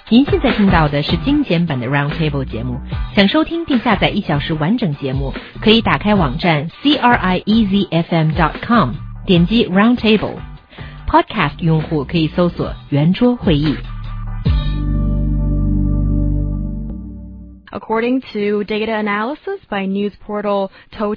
您现在听到的是精简版的 Roundtable 节目。想收听并下载1小时完整节目，可以打开网站 CRIEZFM.com， 点击 Roundtable。Podcast 用户可以搜索圆桌会议。 According to data analysis by news portal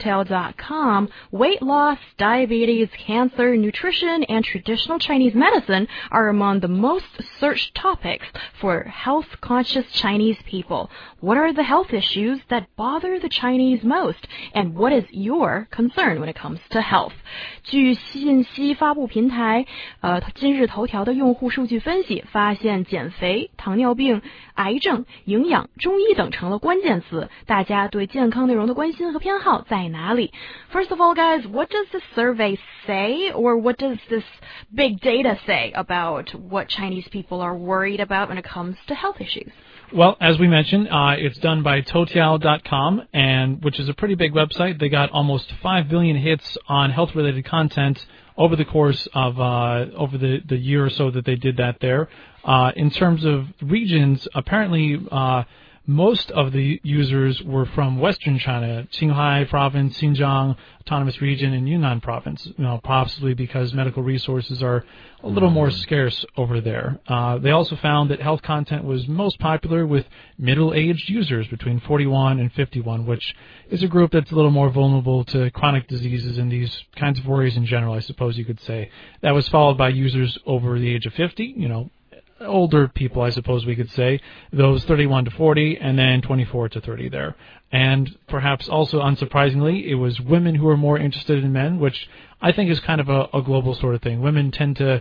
Total.com, weight loss, diabetes, cancer, nutrition, and traditional Chinese medicine are among the most searched topics for health-conscious Chinese people. What are the health issues that bother the Chinese most? And what is your concern when it comes to health? 据信息发布平台今日头条的用户数据分析发现，减肥、糖尿病、癌症、营养、中医等成了关键词，大家对健康内容的关心和偏好在哪里？ First of all, guys, what does this survey say, or what does this big data say about what Chinese people are worried about when it comes to health issues? Well, as we mentioned, it's done by Toutiao.com, and which is a pretty big website. They got almost 5 billion hits on health-related content over the course of over the year or so that they did that there. In terms of regions, apparently most of the users were from Western China, Qinghai Province, Xinjiang Autonomous Region, and Yunnan Province, possibly because medical resources are a little more scarce over there. They also found that health content was most popular with middle-aged users between 41 and 51, which is a group that's a little more vulnerable to chronic diseases and these kinds of worries in general, I suppose you could say. That was followed by users over the age of 50, older people, I suppose we could say, those 31 to 40, and then 24 to 30 there. And perhaps also unsurprisingly, it was women who were more interested in men, which I think is kind of a global sort of thing. Women tend to,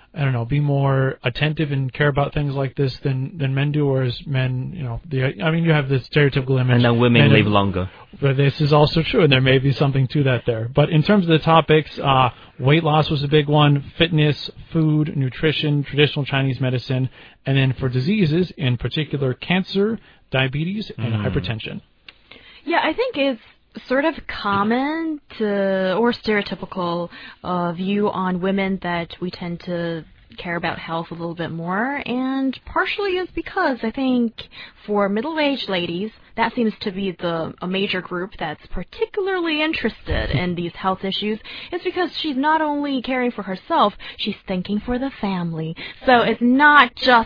be more attentive and care about things like this than men do, whereas men, you have this stereotypical image. And then women live longer. But this is also true, and there may be something to that there. But in terms of the topics, weight loss was a big one, fitness, food, nutrition, traditional Chinese medicine, and then for diseases, in particular, cancer, diabetes, and hypertension. Yeah, I think it's sort of common or stereotypical view on women that we tend to care about health a little bit more, and partially is because I think for middle-aged ladies, that seems to be a major group that's particularly interested in these health issues. It's because she's not only caring for herself, she's thinking for the family. So it's not just,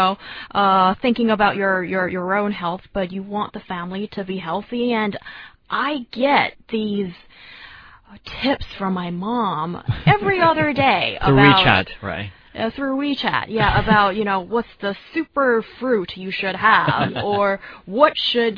thinking about your own health, but you want the family to be healthy. And I get these tips from my mom every other day about WeChat, right? Through WeChat, about, what's the super fruit you should have, or what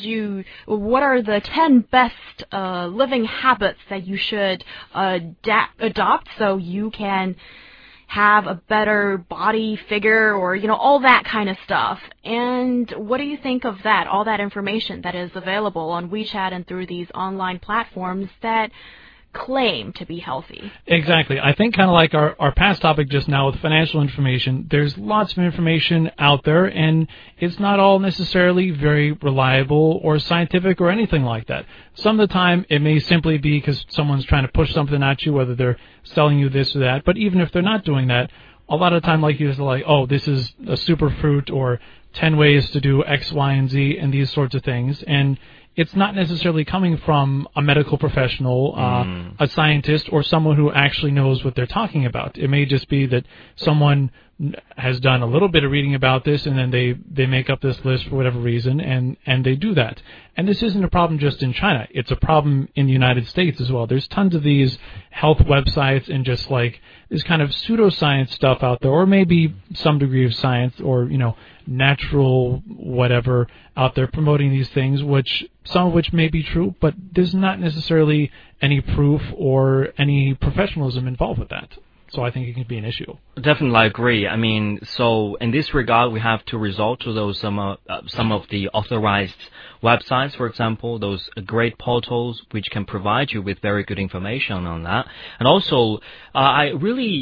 are the 10 best living habits that you should adopt so you can have a better body figure, or, all that kind of stuff. And what do you think of that, all that information that is available on WeChat and through these online platforms that claim to be healthy? Exactly. I think kind of like our past topic just now with financial information, there's lots of information out there, and it's not all necessarily very reliable or scientific or anything like that. Some of the time, it may simply be because someone's trying to push something at you, whether they're selling you this or that. But even if they're not doing that, a lot of the time, like you say, this is a super fruit, or 10 ways to do X, Y, and Z, and these sorts of things. And it's not necessarily coming from a medical professional, a scientist, or someone who actually knows what they're talking about. It may just be that someone has done a little bit of reading about this, and then they make up this list for whatever reason, and they do that. And this isn't a problem just in China. It's a problem in the United States as well. There's tons of these health websites and just like this kind of pseudoscience stuff out there, or maybe some degree of science or, natural whatever out there promoting these things, some of which may be true, but there's not necessarily any proof or any professionalism involved with that. So I think it can be an issue. Definitely, I agree. So in this regard, we have to resort to those some of the authorized websites, for example, those great portals which can provide you with very good information on that. And also, I really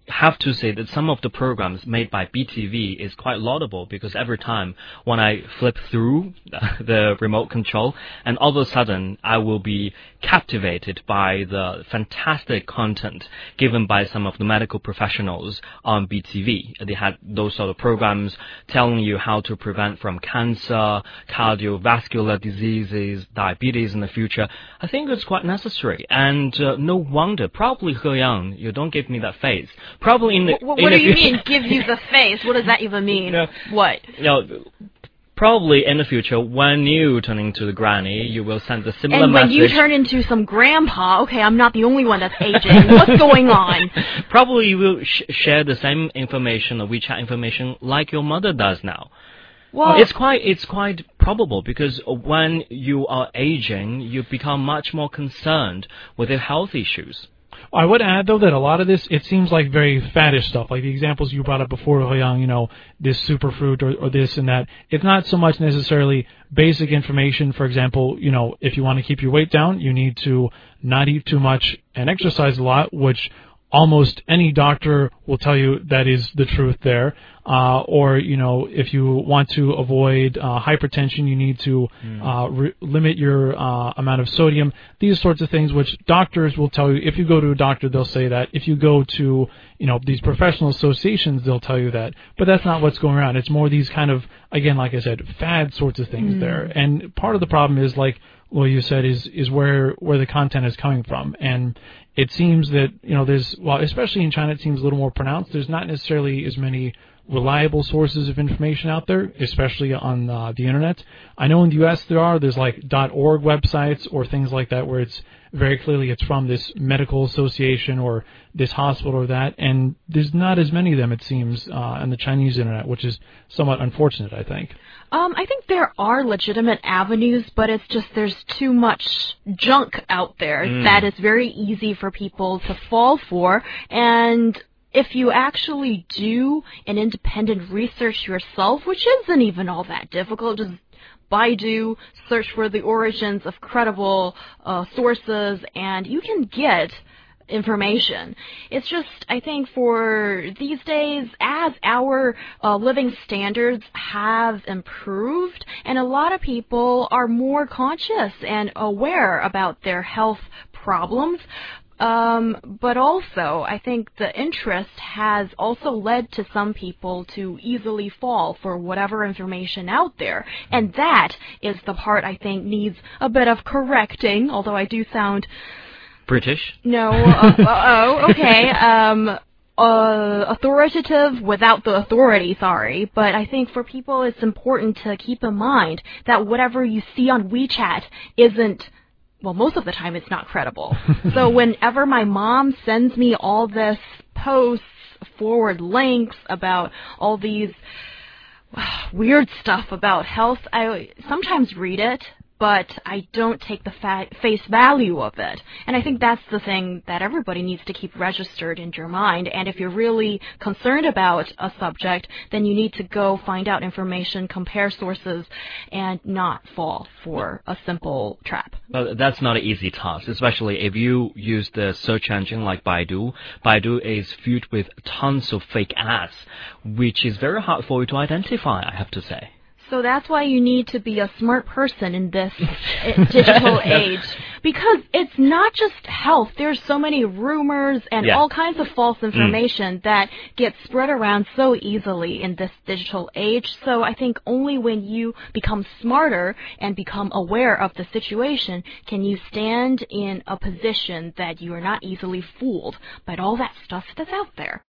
have to say that some of the programs made by BTV is quite laudable, because every time when I flip through the remote control, and all of a sudden I will be captivated by the fantastic content given by some of the medical professionals on BTV. They had those sort of programs telling you how to prevent from cancer, cardiovascular diseases, diabetes in the future. I think it's quite necessary, and no wonder. Probably, He Yang, you don't give me that face. Probably in the what do you mean, give you the face? What does that even mean? No. What? Probably in the future, when you turn into the granny, you will send a similar message. And when you turn into some grandpa, okay, I'm not the only one that's aging. What's going on? Probably you will share the same information, or WeChat information, like your mother does now. Well, it's quite probable, because when you are aging, you become much more concerned with your health issues. I would add, though, that a lot of this, it seems like very faddish stuff, like the examples you brought up before, Hoyang, this superfruit or this and that. It's not so much necessarily basic information. For example, if you want to keep your weight down, you need to not eat too much and exercise a lot, which almost any doctor will tell you that is the truth there. Or, if you want to avoid hypertension, you need to limit your amount of sodium. These sorts of things, which doctors will tell you. If you go to a doctor, they'll say that. If you go to, these professional associations, they'll tell you that. But that's not what's going around. It's more these kind of, again, like I said, fad sorts of things there. And part of the problem is, like what you said, is where the content is coming from. And it seems that, especially in China, it seems a little more pronounced. There's not necessarily as many reliable sources of information out there, especially on the internet. I know in the U.S. there's like .org websites or things like that where it's very clearly it's from this medical association or this hospital or that, and there's not as many of them, it seems, on the Chinese internet, which is somewhat unfortunate, I think. I think there are legitimate avenues, but it's just there's too much junk out there that is very easy for people to fall for, and if you actually do an independent research yourself, which isn't even all that difficult, just Baidu, search for the origins of credible sources, and you can get information. It's just, I think, for these days, as our living standards have improved, and a lot of people are more conscious and aware about their health problems, but also, I think the interest has also led to some people to easily fall for whatever information out there. And that is the part I think needs a bit of correcting, although I do sound British? No. Okay. Authoritative without the authority, sorry. But I think for people it's important to keep in mind that whatever you see on WeChat isn't, well, most of the time it's not credible. So whenever my mom sends me all this posts, forward links about all these weird stuff about health, I sometimes read it, but I don't take the face value of it. And I think that's the thing that everybody needs to keep registered in your mind. And if you're really concerned about a subject, then you need to go find out information, compare sources, and not fall for a simple trap. Well, that's not an easy task, especially if you use the search engine like Baidu. Baidu is filled with tons of fake ads, which is very hard for you to identify, I have to say. So that's why you need to be a smart person in this digital age. Because it's not just health. There's so many rumors and all kinds of false information that gets spread around so easily in this digital age. So I think only when you become smarter and become aware of the situation can you stand in a position that you are not easily fooled by all that stuff that's out there.